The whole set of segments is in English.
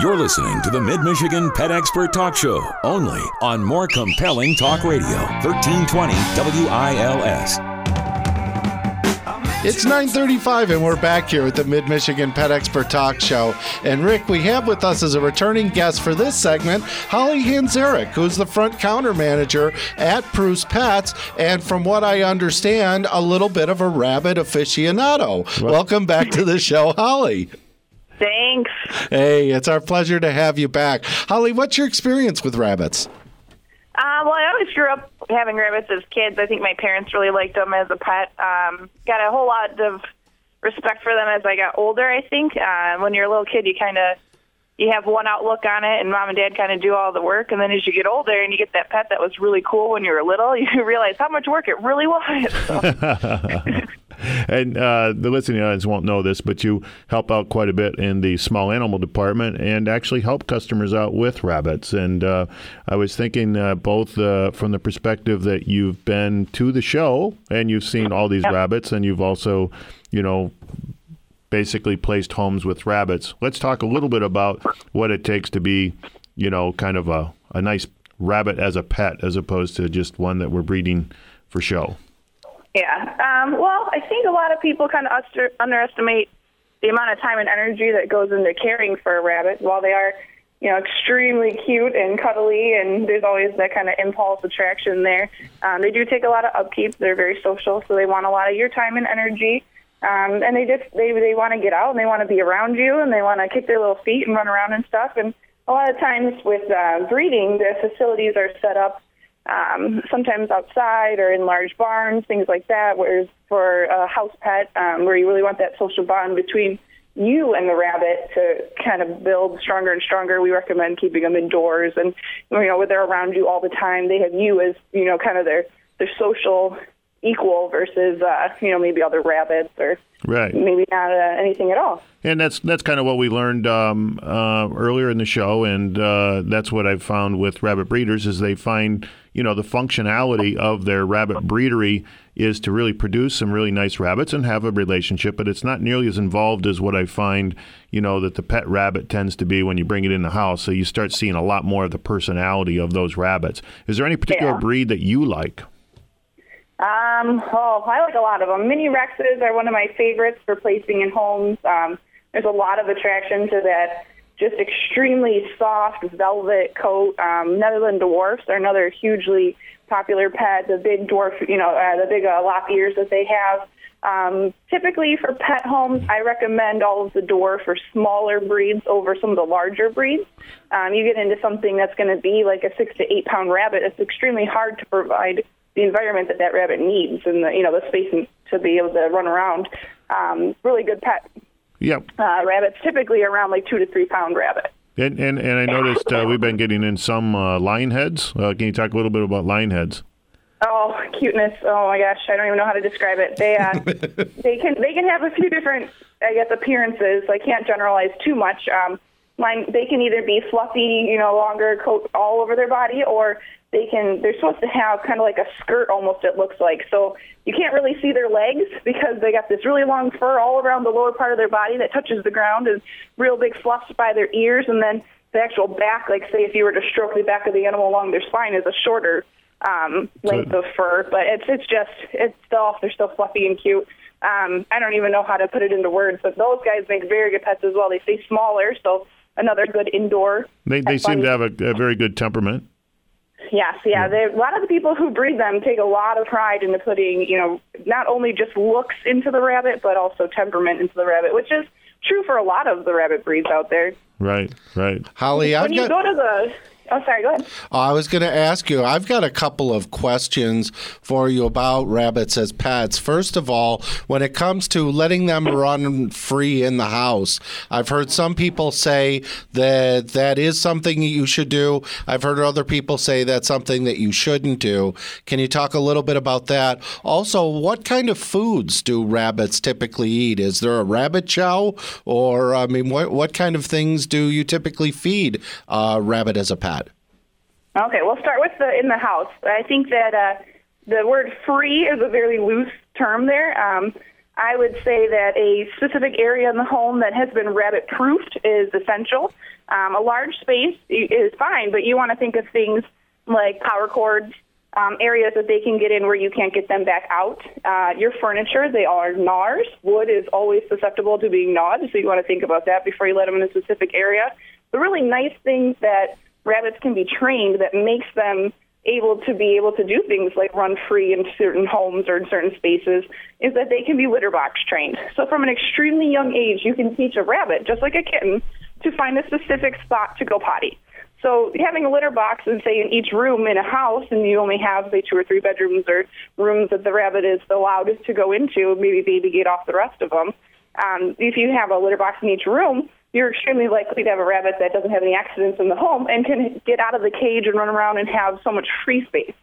You're listening to the Mid-Michigan Pet Expert Talk Show, only on More Compelling Talk Radio, 1320 WILS. It's 9:35 and we're back here with the Mid-Michigan Pet Expert Talk Show. And Rick, we have with us as a returning guest for this segment, Holly Hanzarek, who's the front counter manager at Prue's Pets, and from what I understand, a little bit of a rabbit aficionado. Welcome back to the show, Holly. Thanks. Hey, it's our pleasure to have you back. Holly, what's your experience with rabbits? Well, I always grew up having rabbits as kids. I think my parents really liked them as a pet. Got a whole lot of respect for them as I got older, I think. When you're a little kid, you have one outlook on it, and mom and dad kind of do all the work. And then as you get older and you get that pet that was really cool when you were little, you realize how much work it really was. So. And the listening audience won't know this, but you help out quite a bit in the small animal department and actually help customers out with rabbits. And I was thinking both from the perspective that you've been to the show and you've seen all these rabbits, and you've also, basically placed homes with rabbits. Let's talk a little bit about what it takes to be, kind of a nice rabbit as a pet as opposed to just one that we're breeding for show. Yeah. Well, I think a lot of people kind of underestimate the amount of time and energy that goes into caring for a rabbit. While they are, extremely cute and cuddly, and there's always that kind of impulse attraction there, they do take a lot of upkeep. They're very social, so they want a lot of your time and energy. And they want to get out, and they want to be around you, and they want to kick their little feet and run around and stuff. And a lot of times with breeding, the facilities are set up sometimes outside or in large barns, things like that, whereas for a house pet, where you really want that social bond between you and the rabbit to kind of build stronger and stronger, we recommend keeping them indoors. And, where they're around you all the time, they have you as, kind of their social equal versus, maybe other rabbits or maybe not anything at all. And that's kind of what we learned earlier in the show, and that's what I've found with rabbit breeders is they find, the functionality of their rabbit breedery is to really produce some really nice rabbits and have a relationship, but it's not nearly as involved as what I find, that the pet rabbit tends to be when you bring it in the house. So you start seeing a lot more of the personality of those rabbits. Is there any particular breed that you like? I like a lot of them. Mini Rexes are one of my favorites for placing in homes. There's a lot of attraction to that just extremely soft velvet coat. Netherland dwarfs are another hugely popular pet. The big dwarf, the big lop ears that they have. Typically for pet homes, I recommend all of the dwarf or smaller breeds over some of the larger breeds. You get into something that's going to be like a 6 to 8 pound rabbit. It's extremely hard to provide the environment that rabbit needs and the space to be able to run around. Really good pet. Yep. Rabbits typically around like 2 to 3 pound rabbit. And I noticed we've been getting in some lion heads. Can you talk a little bit about lion heads? Oh, cuteness! Oh my gosh, I don't even know how to describe it. They they can have a few different, appearances. I can't generalize too much. They can either be fluffy, longer coat all over their body, or they're supposed to have kind of like a skirt almost, it looks like. So you can't really see their legs because they got this really long fur all around the lower part of their body that touches the ground, and real big fluffs by their ears. And then the actual back, like say if you were to stroke the back of the animal along their spine, is a shorter length of fur. But they're still fluffy and cute. I don't even know how to put it into words, but those guys make very good pets as well. They stay smaller, so another good indoor. They seem to have a very good temperament. Yes, yeah. A lot of the people who breed them take a lot of pride into putting, not only just looks into the rabbit, but also temperament into the rabbit, which is true for a lot of the rabbit breeds out there. Right. Holly, Oh, sorry, go ahead. I was going to ask you, I've got a couple of questions for you about rabbits as pets. First of all, when it comes to letting them run free in the house, I've heard some people say that is something you should do. I've heard other people say that's something that you shouldn't do. Can you talk a little bit about that? Also, what kind of foods do rabbits typically eat? Is there a rabbit chow? Or, what kind of things do you typically feed a rabbit as a pet? Okay, we'll start with in the house. I think that the word free is a very loose term there. I would say that a specific area in the home that has been rabbit-proofed is essential. A large space is fine, but you want to think of things like power cords, areas that they can get in where you can't get them back out. Your furniture, they are gnawers. Wood is always susceptible to being gnawed, so you want to think about that before you let them in a specific area. The really nice things that rabbits can be trained that makes them able to do things like run free in certain homes or in certain spaces is that they can be litter box trained. So from an extremely young age, you can teach a rabbit, just like a kitten, to find a specific spot to go potty. So having a litter box, and say in each room in a house, and you only have, say, 2 or 3 bedrooms or rooms that the rabbit is allowed to go into, maybe baby gate off the rest of them. If you have a litter box in each room, you're extremely likely to have a rabbit that doesn't have any accidents in the home and can get out of the cage and run around and have so much free space.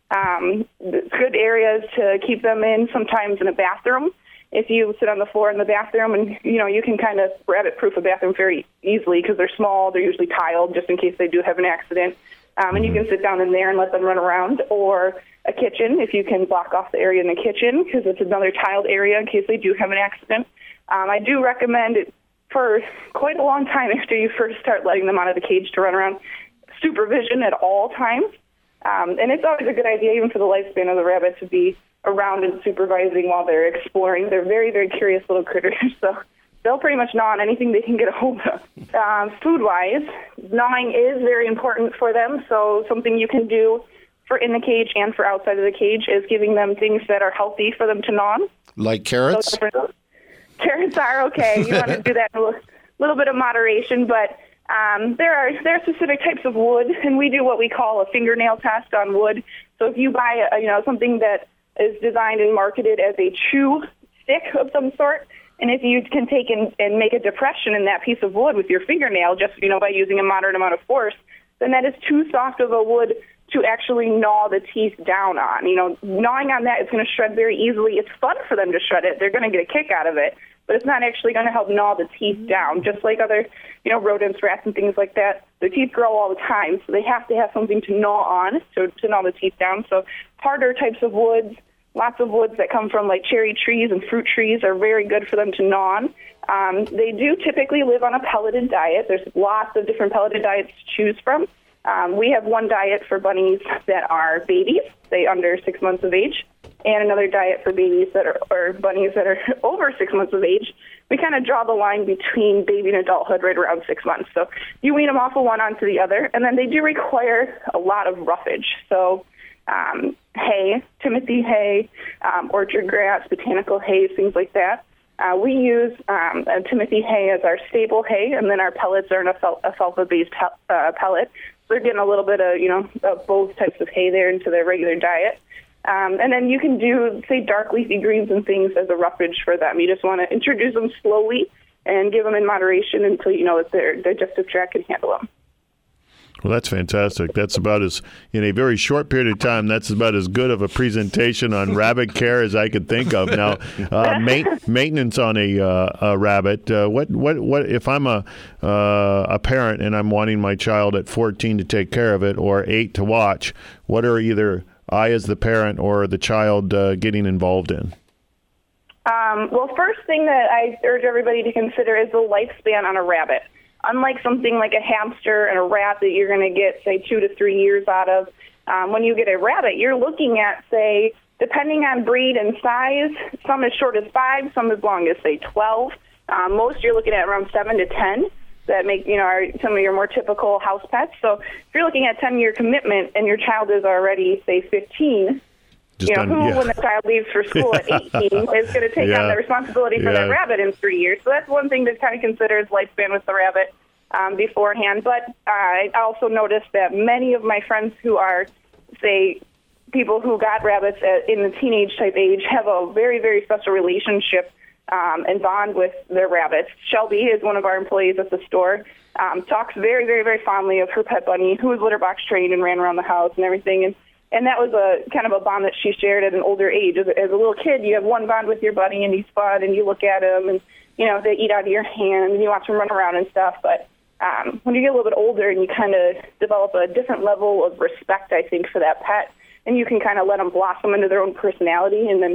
Good areas to keep them in, sometimes in a bathroom. If you sit on the floor in the bathroom, and you can kind of rabbit-proof a bathroom very easily because they're small, they're usually tiled just in case they do have an accident. And you can sit down in there and let them run around. Or a kitchen, if you can block off the area in the kitchen because it's another tiled area in case they do have an accident. I do recommend it for quite a long time after you first start letting them out of the cage to run around, supervision at all times. And it's always a good idea, even for the lifespan of the rabbit, to be around and supervising while they're exploring. They're very, very curious little critters, so they'll pretty much gnaw on anything they can get a hold of. Food-wise, gnawing is very important for them, so something you can do for in the cage and for outside of the cage is giving them things that are healthy for them to gnaw on. Like carrots? Carrots are okay. You want to do that in a little bit of moderation, but there are specific types of wood, and we do what we call a fingernail test on wood. So if you buy something that is designed and marketed as a chew stick of some sort, and if you can take and make a depression in that piece of wood with your fingernail, just by using a moderate amount of force, then that is too soft of a wood to actually gnaw the teeth down on. Gnawing on that is going to shred very easily. It's fun for them to shred it. They're going to get a kick out of it, but it's not actually going to help gnaw the teeth down. Just like other, rodents, rats, and things like that, their teeth grow all the time, so they have to have something to gnaw on to gnaw the teeth down. So harder types of woods, lots of woods that come from like cherry trees and fruit trees are very good for them to gnaw on. They do typically live on a pelleted diet. There's lots of different pelleted diets to choose from. We have one diet for bunnies that are babies, say under 6 months of age, and another diet for babies or bunnies that are over 6 months of age. We kind of draw the line between baby and adulthood right around 6 months. So you wean them off of one onto the other, and then they do require a lot of roughage. So hay, Timothy hay, orchard grass, botanical hay, things like that. We use Timothy hay as our staple hay, and then our pellets are an alfalfa-based pellet. So they're getting a little bit of both types of hay there into their regular diet. And then you can do, say, dark leafy greens and things as a roughage for them. You just want to introduce them slowly and give them in moderation until you know that their digestive tract can handle them. Well, that's fantastic. That's about in a very short period of time, that's about as good of a presentation on rabbit care as I could think of. Now, maintenance on a rabbit. What if I'm a parent and I'm wanting my child at 14 to take care of it or 8 to watch? What are either I as the parent or the child getting involved in? Well, first thing that I urge everybody to consider is the lifespan on a rabbit. Unlike something like a hamster and a rat that you're going to get, say, 2 to 3 years out of, when you get a rabbit, you're looking at, say, depending on breed and size, some as short as 5, some as long as, say, 12. Most you're looking at around 7 to 10 that make, are some of your more typical house pets. So if you're looking at 10-year commitment and your child is already, say, 15, when the child leaves for school at 18 is going to take on the responsibility for that rabbit in 3 years. So that's one thing to kind of consider is lifespan with the rabbit beforehand. But I also noticed that many of my friends who are, say, people who got rabbits in the teenage type age have a very, very special relationship and bond with their rabbits. Shelby is one of our employees at the store, talks very, very, very fondly of her pet bunny, who was litter box trained and ran around the house and everything. And that was a kind of a bond that she shared at an older age. As a little kid, you have one bond with your buddy, and he's fun, and you look at him, and, they eat out of your hand, and you watch them run around and stuff. But when you get a little bit older and you kind of develop a different level of respect, I think, for that pet, and you can kind of let them blossom into their own personality and then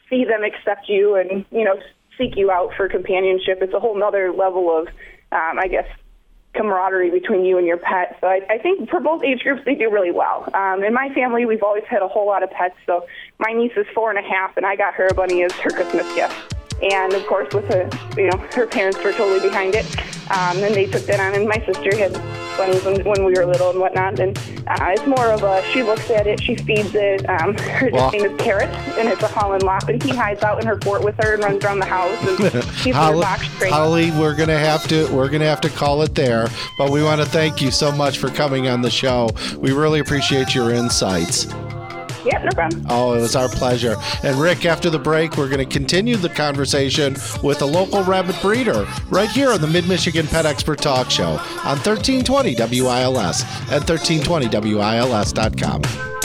see them accept you and, seek you out for companionship. It's a whole nother level of, I guess, camaraderie between you and your pet. So I think for both age groups, they do really well. In my family, we've always had a whole lot of pets. So my niece is 4.5, and I got her a bunny as her Christmas gift. And of course, with her parents were totally behind it. And they took that on. And my sister had bunnies when we were little and whatnot. And it's more of she looks at it, she feeds it. Her name is Carrot, and it's a Holland Lop. And he hides out in her fort with her and runs around the house. And he's her box trainer. Holly, we're gonna have to call it there. But we want to thank you so much for coming on the show. We really appreciate your insights. Yeah, no problem. Oh, it was our pleasure. And Rick, after the break, we're going to continue the conversation with a local rabbit breeder right here on the Mid-Michigan Pet Expert Talk Show on 1320 WILS and 1320WILS.com.